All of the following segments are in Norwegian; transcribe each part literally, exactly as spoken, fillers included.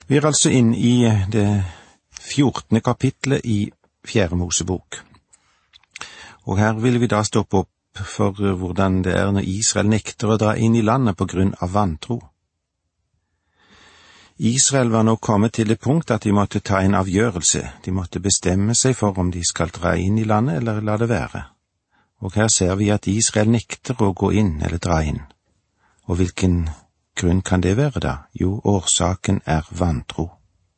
Vi er altså inn i det fjortende kapitlet i Fjerde Mosebok. Og her vil vi da stoppe opp for hvordan det er når Israel nekter å dra inn i landet på grunn av vantro. Israel var nå kommet til det punkt at de måtte ta en avgjørelse. De måtte bestemme seg for om de skal dra inn i landet eller la det være. Og her ser vi at Israel nekter å gå inn eller dra inn. Og hvilken grunn kan det være da? Jo, årsaken er vantro.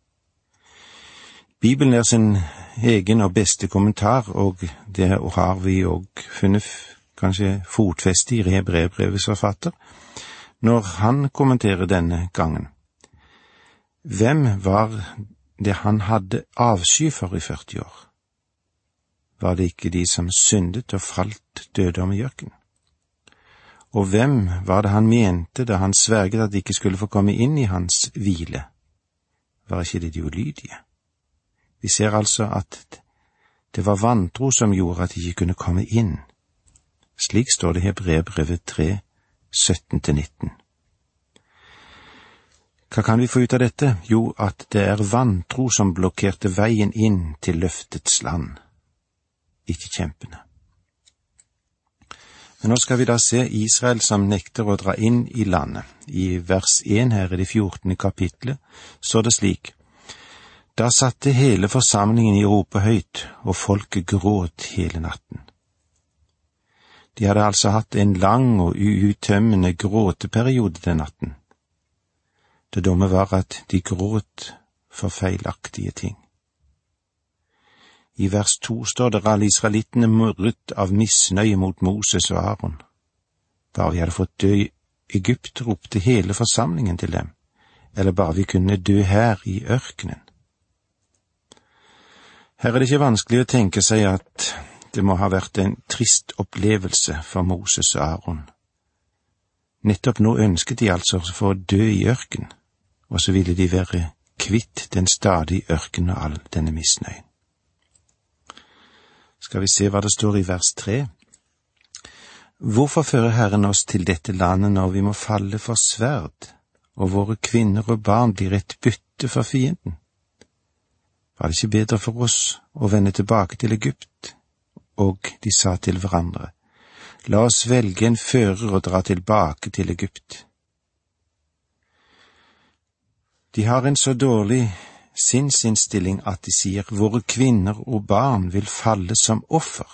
Bibelen er sin egen og beste kommentar, og det har vi også funnet kanskje fotfeste i Hebreerbrevets forfatter, når han kommenterer denne gangen. Hvem var det han hadde avsky for i førti år? Var det ikke de som syndet og falt døde i ørkenen? Og hvem var det han mente da han sverget at de ikke skulle få komme inn i hans hvile? Var ikke det de ulydige? Vi ser altså at det var vantro som gjorde at de ikke kunne komme inn. Slik står det i Hebreerbrevet tre, sytten til nitten. Hva kan vi få ut av dette? Jo, at det er vantro som blokkerte veien inn til løftets land, ikke kjempene. Men nå skal vi da se Israel som nekter å dra inn i landet. I vers én her i det fjortende kapitlet står det slik: Da satte hele forsamlingen i rope høyt, og folket gråt hele natten. De hadde altså hatt en lang og uuttømmende gråteperiode den natten. Det dumme var at de gråt for feilaktige ting. I vers to står det: alle israelittene murret av misnøye mot Moses og Aaron. Bare vi hadde fått dø i Egypt, ropte hele forsamlingen til dem, eller bare vi kunne dø her i ørkenen. Her er det ikke vanskelig å tenke seg at det må ha vært en trist opplevelse for Moses og Aaron. Nettopp nå ønsket de altså å få dø i ørken, og så ville de være kvitt den stadige ørken og all denne misnøyen. Skal vi se hva det står i vers tre. Hvorfor fører Herren oss til dette landet når vi må falle for sverd, og våre kvinner og barn blir et bytte for fienden? Var det ikke bedre for oss å vende tilbake til Egypt? Og de sa til hverandre: La oss velge en fører og dra tilbake til Egypt. De har en så dårlig sinnsinnstilling at de sier våre kvinner og barn vil falle som offer.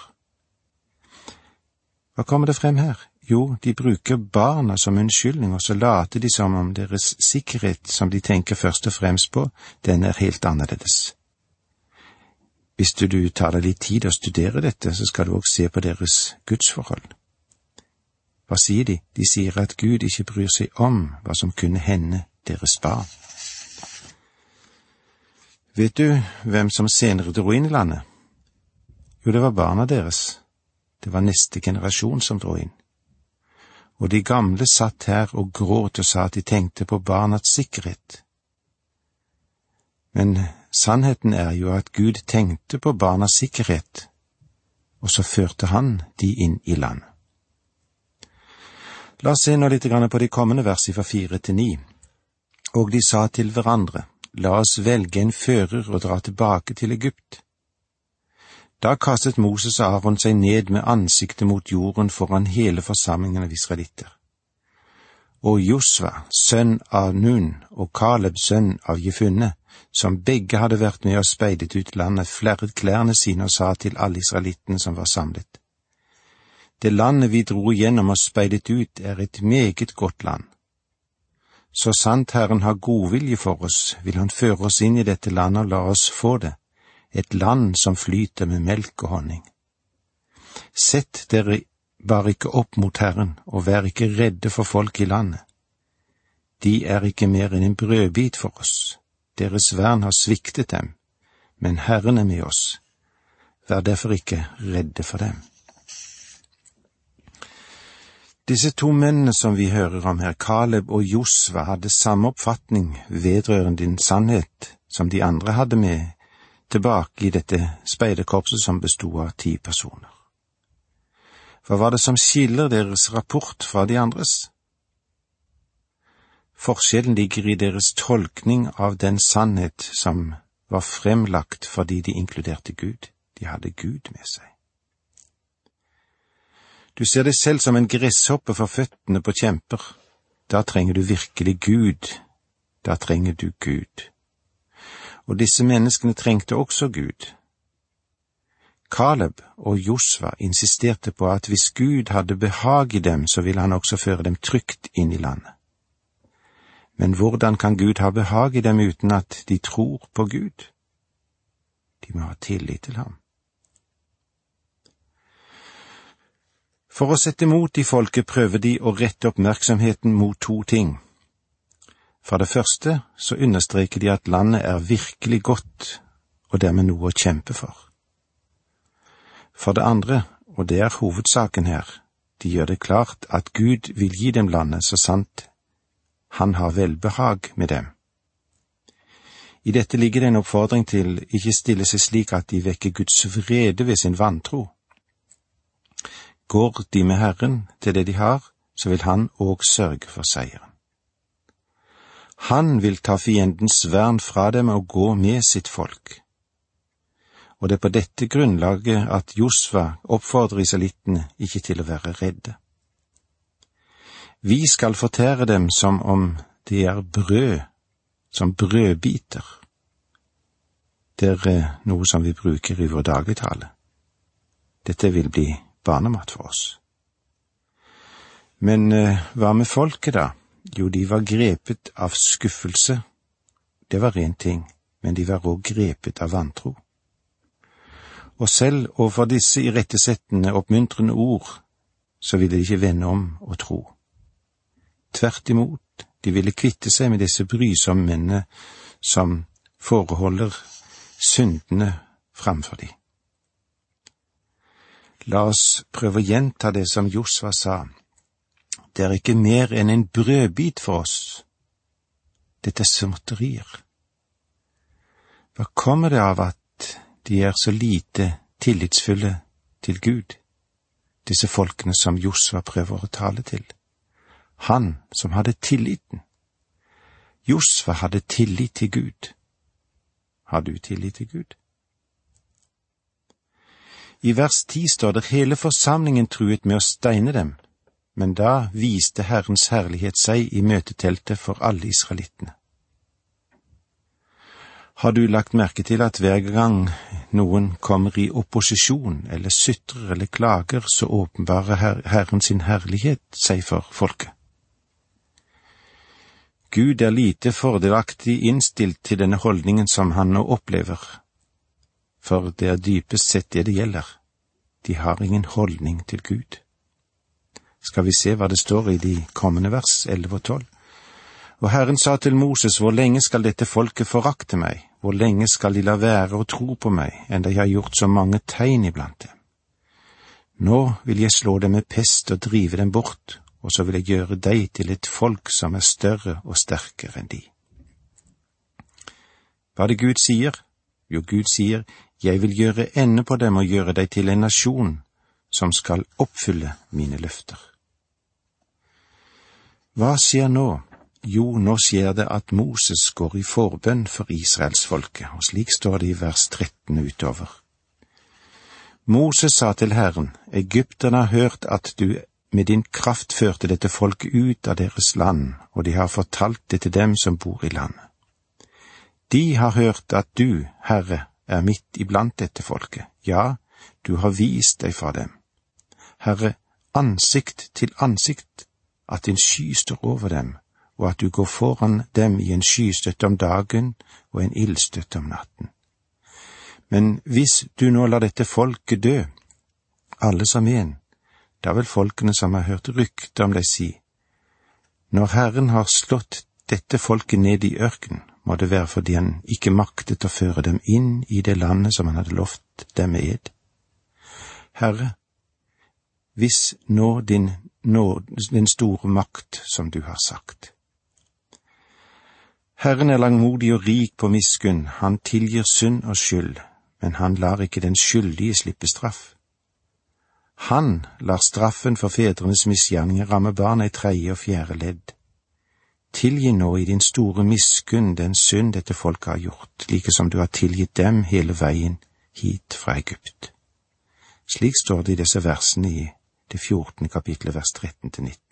Hva kommer det frem her? Jo, de bruker barna som unnskyldning, og så later de som om deres sikkerhet, som de tenker først og fremst på, den er helt annerledes. Hvis du, du tar deg litt tid å studere dette, så skal du også se på deres gudsforhold. Hva sier de? De sier at Gud ikke bryr seg om hva som kunne hende deres barn. Vet du hvem som senere dro inn i landet? Jo, det var barna deres. Det var neste generasjon som dro inn. Og de gamle satt her og gråt og sa at de tenkte på barnas sikkerhet. Men sannheten er jo at Gud tenkte på barnas sikkerhet, og så førte han de inn i land. La oss se nå litt på de kommende vers fra fire til ni. Og de sa til hverandre: La oss velge en fører og dra tilbake til Egypt. Da kastet Moses og Aaron seg ned med ansiktet mot jorden foran hele forsamlingen av israelitter. Og Josva, sønn av Nun, og Kaleb, sønn av Jefunne, som begge hadde vært med og speidet ut landet, flerret klærne sine og sa til alle israelittene som var samlet: Det landet vi dro gjennom og speidet ut er et meget godt land. Så sant Herren har godvilje for oss, vil han føre oss inn i dette landet og la oss få det, et land som flyter med melk og honning. Sett dere bare ikke opp mot Herren, og vær ikke redde for folk i landet. De er ikke mer enn en brødbit for oss. Deres vern har sviktet dem, men Herren er med oss. Vær derfor ikke redde for dem. Disse to mennene som vi hører om her, Kaleb og Josva, hadde samme oppfatning vedrørende din sannhet som de andre hadde med tilbake i dette speiderkorpset som bestod av ti personer. Hva var det som skiller deres rapport fra de andres? Forskjellen ligger i deres tolkning av den sannhet som var fremlagt fordi de inkluderte Gud. De hadde Gud med seg. Du ser deg selv som en gresshoppe for føttene på kjemper. Da trenger du virkelig Gud. Da trenger du Gud. Og disse menneskene trengte også Gud. Kaleb og Josva insisterte på at hvis Gud hadde behag i dem, så ville han også føre dem trygt inn i landet. Men hvordan kan Gud ha behag i dem uten at de tror på Gud? De må ha tillit til ham. For å sette mot i folket prøver de å rette oppmerksomheten mot to ting. For det første så understreker de at landet er virkelig godt, og dermed noe å kjempe for. For det andre, og det er hovedsaken her, de gjør det klart at Gud vil gi dem landet så sant han har velbehag med dem. I dette ligger det en oppfordring til ikke stille seg slik at de vekker Guds vrede ved sin vantro. Går de med Herren til det de har, så vil han også sørge for seieren. Han vil ta fiendens vern fra dem og gå med sitt folk. Og det er på dette grunnlaget at Josva oppfordrer israelittene ikke til å være redde. Vi skal fortære dem som om de er brød, som brødbiter. Det er noe som vi bruker i vår dagligtale. Dette vil bli barnemat for oss. Men eh, hva med folket da? Jo, de var grepet av skuffelse. Det var en ting, men de var også grepet av vantro. Og selv overfor disse irettesettende, oppmuntrende ord, så ville de ikke vende om og tro. Tvert imot, de ville kvitte seg med disse brysomme mennene som foreholder syndene framfor dem. La oss prøve å gjenta det som Josva sa. Det er ikke mer enn en brødbit for oss. Dette er småtterier. Hva kommer det av at de er så lite tillitsfulle til Gud, disse folkene som Josva prøver å tale til? Han som hadde tilliten. Josva hadde tillit til Gud. Har du tillit til Gud? I vers ti står det hele forsamlingen truet med å steine dem, men da viste Herrens herlighet seg i møteteltet for alle israelittene. Har du lagt merke til at hver gang noen kommer i opposisjon eller sytrer eller klager, så åpenbarer her Herren sin herlighet seg for folket? Gud er lite fordelaktig innstilt til denne holdningen som han nå opplever, for det er dypest sett det det gjelder. De har ingen holdning til Gud. Skal vi se hva det står i de kommende vers elleve og tolv. Og Herren sa til Moses, hvor lenge skal dette folket forakte meg? Hvor lenge skal de la være å tro på meg, enda jeg har gjort så mange tegn iblant dem? Nå vil jeg slå dem med pest og drive dem bort, og så vil jeg gjøre deg til et folk som er større og sterkere enn de. Hva er det Gud sier? Jo, Gud sier, jeg vil gjøre ende på dem og gjøre deg til en nasjon som skal oppfylle mine løfter. Hva skjer nå? Jo, nå skjer det at Moses går i forbønn for Israels folke, og slik står det i vers tretten utover. Moses sa til Herren, Egypterne har hørt at du med din kraft førte dette folket ut av deres land, og de har fortalt det til dem som bor i landet. De har hørt at du, Herre, er midt iblant dette folket. Ja, du har vist deg for dem. Herre, ansikt til ansikt, at din sky står over dem, og at du går foran dem i en skystøtte om dagen og en ildstøtte om natten. Men hvis du nå lar dette folket dø, alle som en, da vil folkene som har hørt rykte om deg si, når Herren har slått dette folket ned i ørkenen, må det være fordi han ikke maktet å føre dem inn i det landet som han hadde lovt dem med ed. Herre, vis nå din, nå den store makt som du har sagt. Herren er langmodig og rik på miskunn, han tilgir synd og skyld, men han lar ikke den skyldige slippe straff. Han lar straffen for fedrenes misgjerninger ramme barna i tredje og fjerde ledd. tilgi nå i din store miskunn den synd dette folket har gjort, like som du har tilgitt dem hele veien hit fra Egypt. Slik står det i disse versene i det fjortende kapitlet, vers tretten til nitten.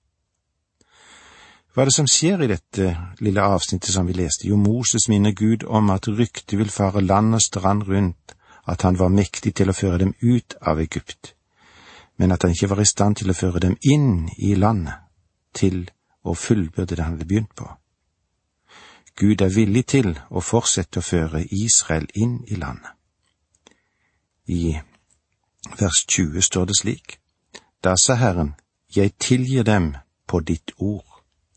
Hva er det som skjer i dette lille avsnittet som vi leste? Jo, Moses minner Gud om at ryktet vil fare land og strand rundt, at han var mektig til å føre dem ut av Egypt, men at han ikke var i stand til å føre dem inn i landet, til å fullbyrde det han hadde begynt på. Gud er villig til å fortsette å føre Israel inn i landet. I vers tjue står det slik: Da sa Herren, jeg tilgir dem på ditt ord.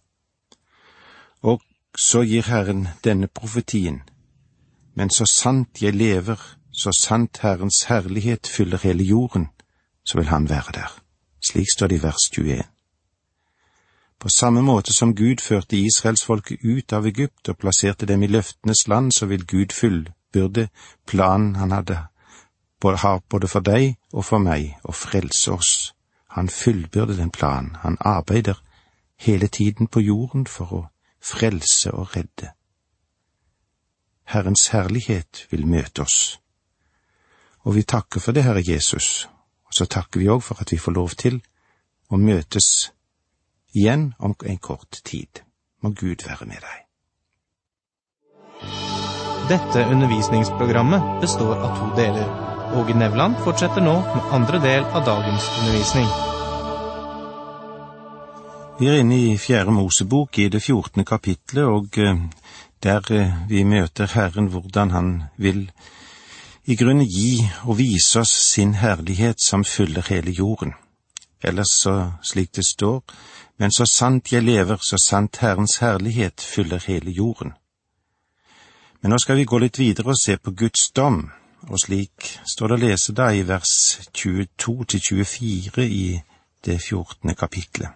Og så gir Herren denne profetien: Men så sant jeg lever, så sant Herrens herlighet fyller hele jorden, så vil han være der. Slik står det i vers tjueen. På samme måte som Gud førte Israelsfolket ut av Egypt og plasserte dem i løftenes land, så vil Gud fullbyrde planen han hadde, har både for deg og for meg, å frelse oss. Han fullbyrder den planen. Han arbeider hele tiden på jorden for å frelse og redde. Herrens herlighet vil møte oss. Og vi takker for det, Herre Jesus, og så takker vi også for at vi får lov til å møtes igjen om en kort tid. Må Gud være med deg. Dette undervisningsprogrammet består av to deler. Åge Nevland fortsetter nå med andre del av dagens undervisning. Vi er inne i fjerde Mosebok i det fjortende kapitlet, og der vi møter Herren hvordan han vil i grunnen gi og vise oss sin herlighet som fyller hele jorden. Ellers så slik det står: Men så sant jeg lever, så sant Herrens herlighet fyller hele jorden. Men nå skal vi gå litt videre og se på Guds dom, og slik står det å lese da i vers tjueto til tjuefire i det fjortende kapitlet.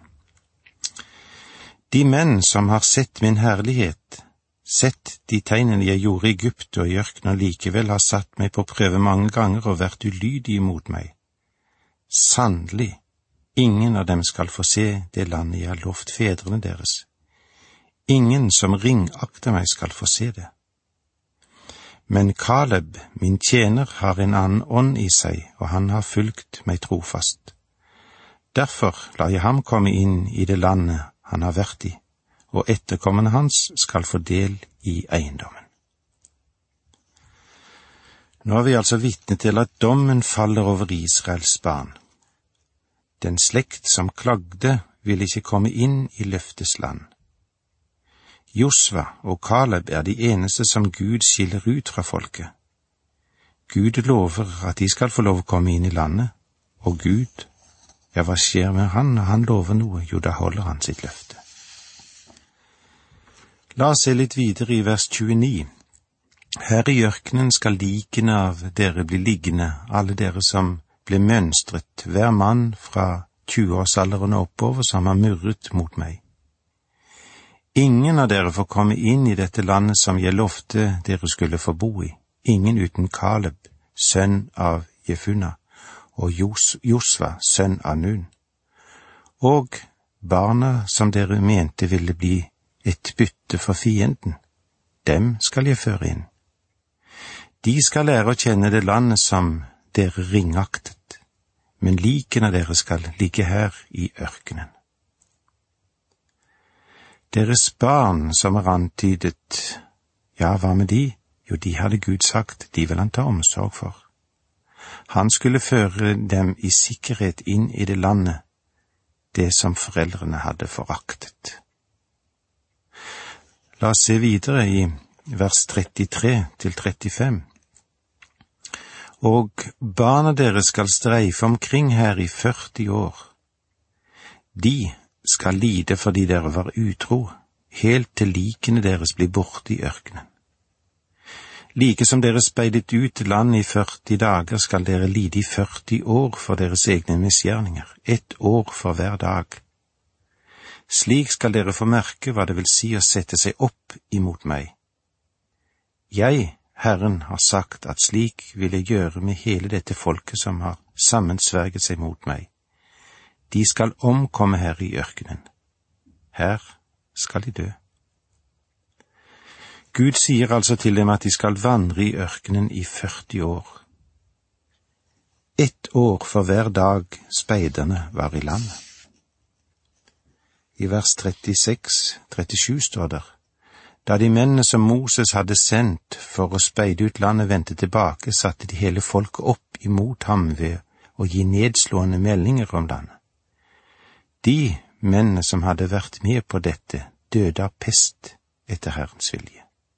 De menn som har sett min herlighet, sett de tegnene jeg gjorde i Egypt og i ørkenen, likevel har satt meg på prøve mange ganger og vært ulydige mot meg. Sannelig, ingen av dem skal få se det landet jeg har lovt fedrene deres. Ingen som ringakter meg skal få se det. Men Kaleb, min tjener, har en annen ånd i seg, og han har fulgt meg trofast. Derfor lar jeg ham komme inn i det landet han har vært i, og etterkommerne hans skal få del i eiendommen. Nå er vi altså vitne til at dommen faller over Israels barn. Den slekt som klagde vil ikke komme inn i løftes land. Josva og Kaleb er de eneste som Gud skiller ut fra folket. Gud lover at de skal få lov å komme inn i landet, og Gud, ja, hva skjer med han når han lover noe? Jo, da holder han sitt løfte. La oss se litt videre i vers tjueni. Her i ørkenen skal likene av dere bli liggende, alle dere som ble mønstret, hver mann fra tjueårsalderen og oppover som har murret mot meg. Ingen av dere får komme inn i dette landet som jeg lovte dere skulle få bo i, ingen uten Kaleb, sønn av Jefunna, og Jos, Josva, sønn av Nun. Og barna som dere mente ville bli et bytte for fienden, dem skal jeg føre inn. De skal lære å kjenne det landet som dere ringaktet, men likene av dere skal ligge her i ørkenen. Deres barn som er antydet, ja, hva med de? Jo, de hadde Gud sagt, de vil han ta omsorg for. Han skulle føre dem i sikkerhet inn i det landet, det som foreldrene hadde foraktet. La oss se videre i vers trettitre til trettifem. Og barna deres skal streife omkring her i førti år. De skal lide fordi dere var utro, helt til likene deres blir borte i ørkenen. Like som dere speidet ut landet i førti dager, skal dere lide i førti år for deres egne misgjerninger, ett år for hver dag. Slik skal dere få merke hva det vil si å sette seg opp imot meg. Jeg, Herren, har sagt at slik vil jeg gjøre med hele dette folket som har sammensverget seg mot meg. De skal omkomme her i ørkenen. Her skal de dø. Gud sier altså til dem at de skal vandre i ørkenen i førti år. Ett år for hver dag speiderne var i landet. I vers trettiseks trettisju står der: Da de mennene som Moses hadde sendt for å speide ut landet vendte tilbake, satte de hele folket opp imot ham ved å gi nedslående meldinger om landet. De mennene som hadde vært med på dette, døde av pest etter Herrens vilje.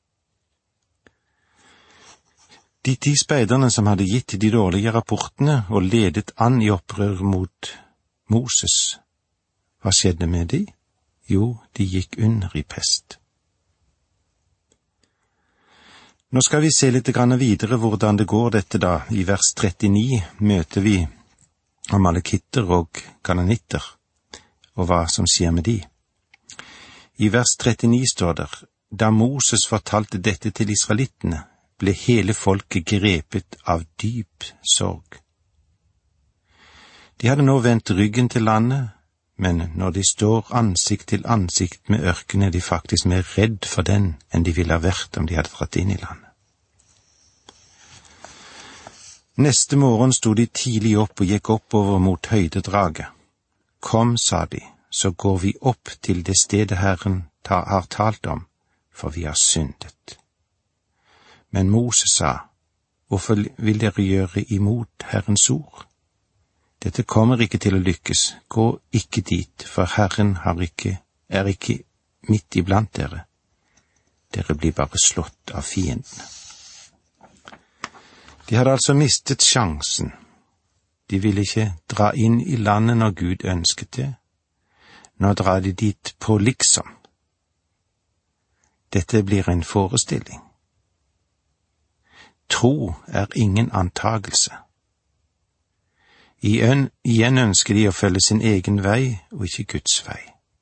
De ti speiderne som hadde gitt de dårlige rapportene og ledet an i opprør mot Moses, hva skjedde med de? Jo, de gikk under i pest. Nå skal vi se litt grann videre hvordan det går dette da. I vers trettini møter vi amalekitter og kananitter, og hva som skjer med de. I vers trettini står der: Da Moses fortalte dette til israelittene, ble hele folket grepet av dyp sorg. De hadde nå vendt ryggen til landet, men når de står ansikt til ansikt med ørkenen, er de faktisk mer redd for den enn de ville ha vært om de hadde dratt inn i landet. Neste morgen sto de tidlig opp og gikk oppover mot høydedraget. Kom, sa de, så går vi opp til det stedet Herren ta, har talt om, for vi har syndet. Men Moses sa: Hvorfor vil dere gjøre imot Herrens ord? Dette kommer ikke til å lykkes, gå ikke dit, for Herren har ikke, er ikke midt iblant dere. Dere blir bare slått av fiendene. De hadde altså mistet sjansen. De ville ikke dra inn i landet når Gud ønsket det. Nå drar de dit på liksom. Dette blir en forestilling. Tro er ingen antagelse. Igjen ønsker de å følge sin egen vei og ikke Guds vei.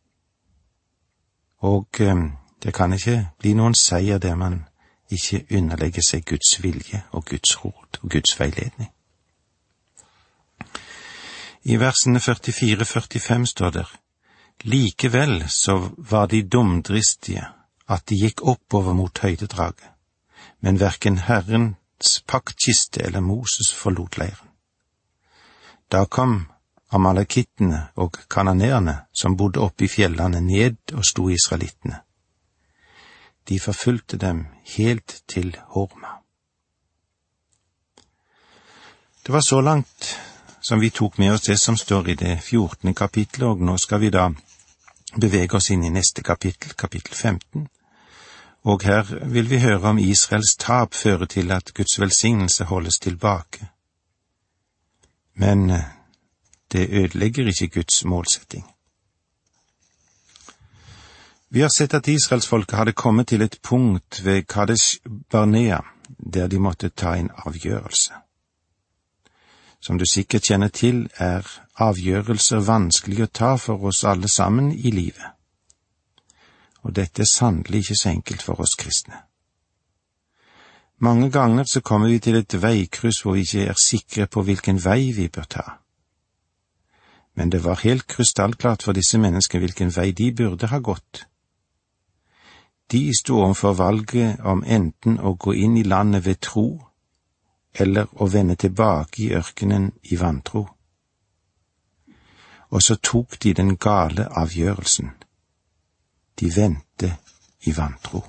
Og um, det kan ikke bli noen seier der man ikke underlegger seg Guds vilje og Guds råd og Guds veiledning. I versene førtifire førtifem står der: Likevel så var de dumdristige at de gikk oppover mot høydedraget, men hverken Herrens paktkiste eller Moses forlot leiren. Da kom amalekittene og kananeerne som bodde oppe i fjellene ned og sto israelittene. De forfulgte dem helt til Horma. Det var så langt som vi tok med oss det som står i det fjortende kapittelet, og nå skal vi da bevege oss inn i neste kapittel, kapittel femten. Og her vil vi høre om Israels tap fører til at Guds velsignelse holdes tilbake. Men det ødelegger ikke Guds målsetting. Vi har sett at Israelsfolket hadde kommet til et punkt ved Kadesh Barnea, der de måtte ta en avgjørelse. Som du sikkert kjenner til, er avgjørelser vanskelig å ta for oss alle sammen i livet. Og dette er sannelig ikke så enkelt for oss kristne. Mange ganger så kommer vi til et veikryss hvor vi ikke er sikre på hvilken vei vi bør ta. Men det var helt krystallklart for disse menneskene hvilken vei de burde ha gått. De sto overfor valget om enten å gå inn i landet ved tro, eller å vende tilbake i ørkenen i vantro. Og så tok de den gale avgjørelsen. De vendte i vantro.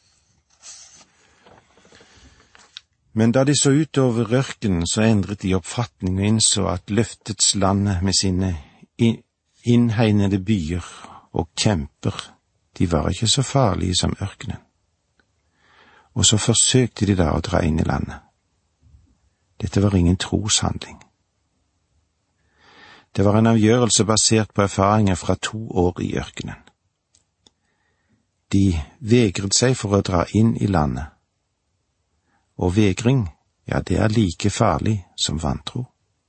Men da de så utover ørkenen, så endret de oppfatning og innså at løftets landet med sine innhegnede byer og kjemper, de var ikke så farlige som ørkenen. Og så forsøkte de da å dra inn i landet. Dette var ingen troshandling. Det var en avgjørelse basert på erfaringer fra to år i ørkenen. De vegret seg for å dra inn i landet. Og vegring, ja, det er like farlig som vantro.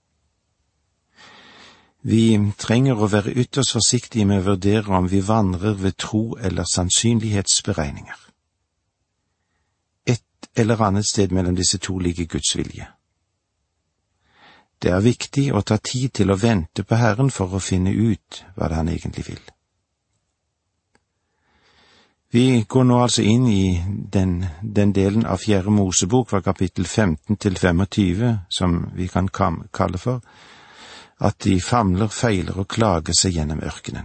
Vi trenger å være ytterst forsiktige med å vurdere om vi vandrer ved tro eller sannsynlighetsberegninger. Et eller annet sted mellom disse to ligger Guds vilje. Det er viktig å ta tid til å vente på Herren for å finne ut hva det han egentlig vil. Vi går nå altså inn i den, den delen av fjerde Mosebok fra kapittel femten til femogtyve, som vi kan kalle for at de famler, feiler og klager seg gjennom ørkenen.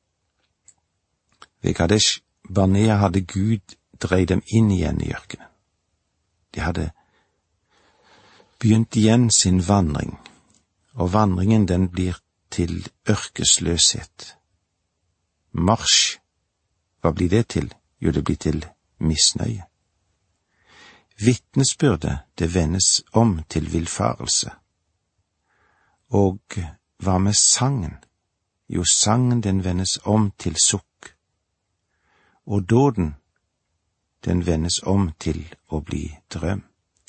Ved Kadesh Barnea hadde Gud dreid dem inn igjen i ørkenen. De hadde begynt igjen sin vandring, og vandringen den blir til ørkesløshet. Marsj. Hva blir det til? Jo, det blir til misnøye. Vitnesbyrdet, det vendes om til villfarelse. Og hva med sangen? Jo, sangen den vendes om til sukk. Og dåden, den vendes om til å bli drøm.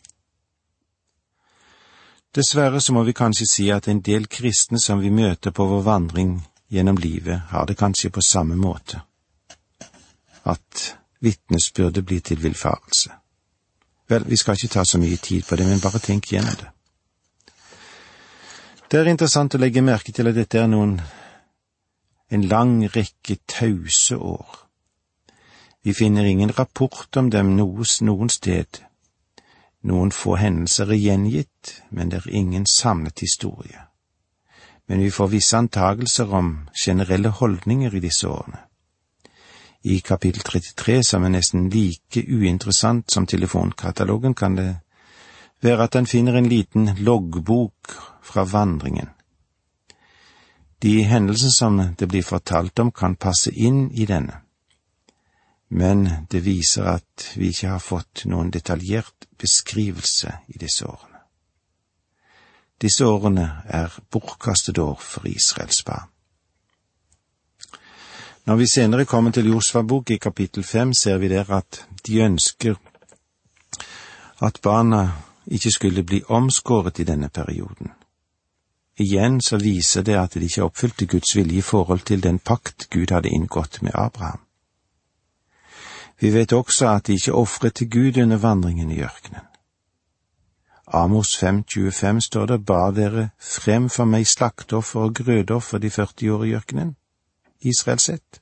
Dessverre så må vi kanskje si at en del kristne som vi møter på vår vandring gjennom livet, har det kanskje på samme måte. At vitnesbyrdet blir til villfarelse. Vel, vi skal ikke ta så mye tid på det, men bare tenk gjennom det. Det er interessant å legge merke til at dette er noen, en lang rekke tause år. Vi finner ingen rapport om dem noes, noen sted. Noen få hendelser er gjengitt, men det er ingen samlet historie. Men vi får visse antagelser om generelle holdninger i disse årene. I kapittel trettitre, som er nesten like uinteressant som telefonkatalogen, kan det være at han finner en liten loggbok fra vandringen. De hendelser som det blir fortalt om, kan passe inn i denne. Men det viser at vi ikke har fått noen detaljert beskrivelse i disse årene. Disse årene er bortkastet år for Israels barn. Når vi senere kommer til Josva-bok i kapittel fem, ser vi der at de ønsker at barna ikke skulle bli omskåret i denne perioden. Igjen så viser det at de ikke oppfylte Guds vilje i forhold til den pakt Gud hadde inngått med Abraham. Vi vet også at de ikke offret til Gud under vandringen i ørkenen. Amos fem tjuefem står det: «Bar dere frem for meg slakteoffer og grødoffer de førti år i ørkenen?» Israel sett.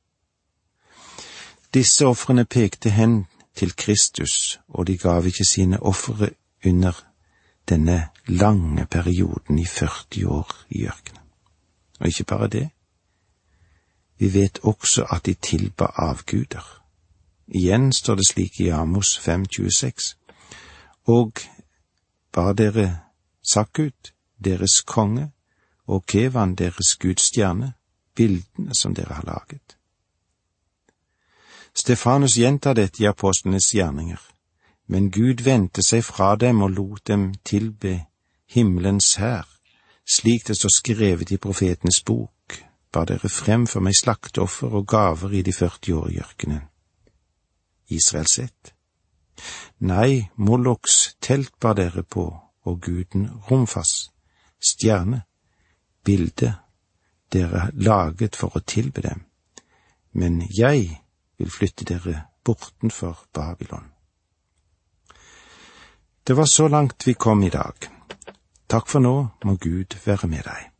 Disse offrene pekte hen til Kristus, og de gav ikke sine ofre under denne lange perioden i førti år i ørkenen. Og ikke bare det. Vi vet også at de tilba avguder. Igjen står det slik i Amos fem tjueseks: «Og bar dere Sakkut, deres konge, og Kevan, deres Guds stjerne, bildene som dere har laget.» Stefanus gjentar dette i apostlenes gjerninger, men Gud vendte seg fra dem og lot dem tilbe himmelens hær, slik det står skrevet i profetens bok: «Bar dere frem for meg slakteoffer og gaver i de førti år i ørkenen.» Israel sett. Nei, Moloks telt bar dere på, og guden Romfas, stjerne, bilde dere laget for å tilbe dem, men jeg vil flytte dere bortenfor Babylon. Det var så langt vi kom i dag. Takk for nå, må Gud være med deg.